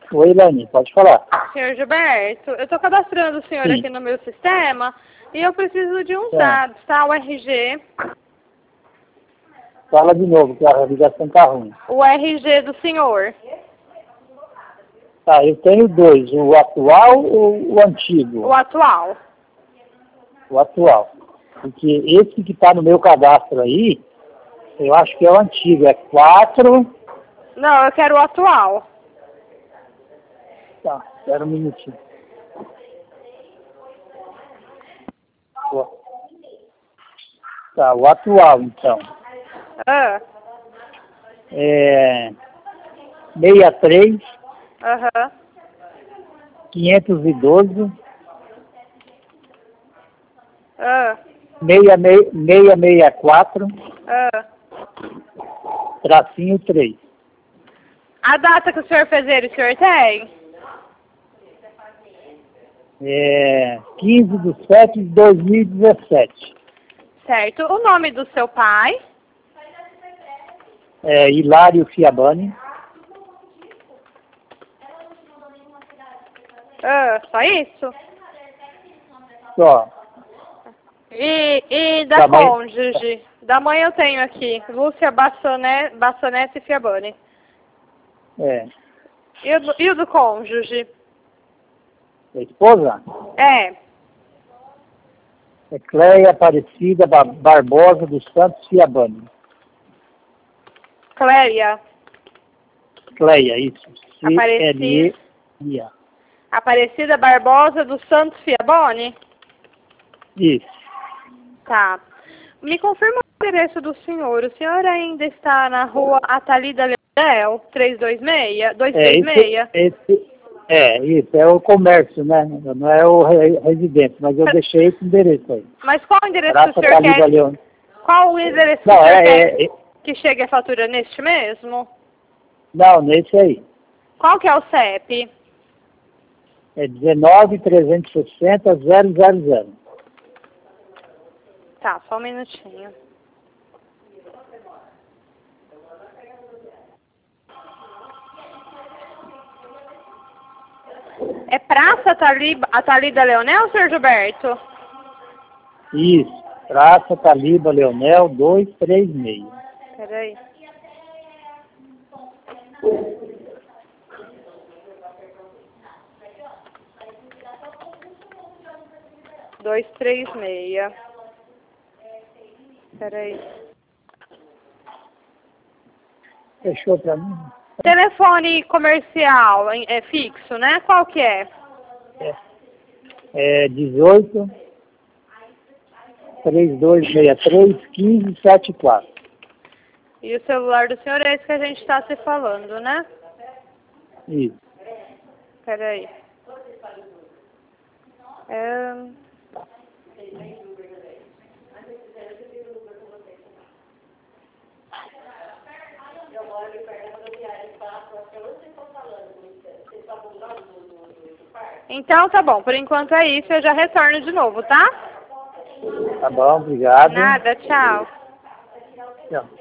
Oi, Lani, pode falar. Senhor Gilberto, eu estou cadastrando o senhor aqui no meu sistema e eu preciso de uns dados, tá? O RG. Fala de novo, que a ligação tá ruim. O RG do senhor. Tá, eu tenho dois, o atual ou o antigo? O atual. O atual. Porque esse que está no meu cadastro aí, eu acho que é o antigo, é 4... Não, eu quero o atual. Tá, espera um minutinho. Tá, o atual, então. Ah. É 63, Aham. 512, Ah. 664, Ah. tracinho 3. A data que o senhor fez ele, o senhor tem? 15/7/2017. Certo. O nome do seu pai? Hilário Fiabani. Ah, só isso? Só. E da cônjuge? Da mãe eu tenho aqui, Lúcia Bassonete Fiabani. E o do cônjuge? A esposa? É. Cleia Aparecida Barbosa dos Santos Fiabani. Cléia. Cleia, isso. Aparecida. Aparecida Barbosa dos Santos Fiabani? Isso. Tá. Me confirma o endereço do senhor. O senhor ainda está na rua Atalida Leonel, 236? Isso. É o comércio, né? Não é o residente, mas eu deixei esse endereço aí. Mas qual o endereço Praça que o senhor quer? Leon. Qual o endereço que o senhor quer que chegue a fatura neste mesmo? Não, nesse aí. Qual que é o CEP? É 19.360.000. Tá, só um minutinho. É Praça Atalida Leonel, senhor Gilberto? Isso. Praça Taliba Leonel 236. Peraí. Dois, três, meia. Peraí. Fechou pra mim? Telefone comercial é fixo, né? Qual que é? 18 3263 1574. E o celular do senhor é esse que a gente está se falando, né? Isso. Peraí. Então tá bom, por enquanto é isso, eu já retorno de novo, tá? Tá bom, obrigado. Nada, tchau. Tchau.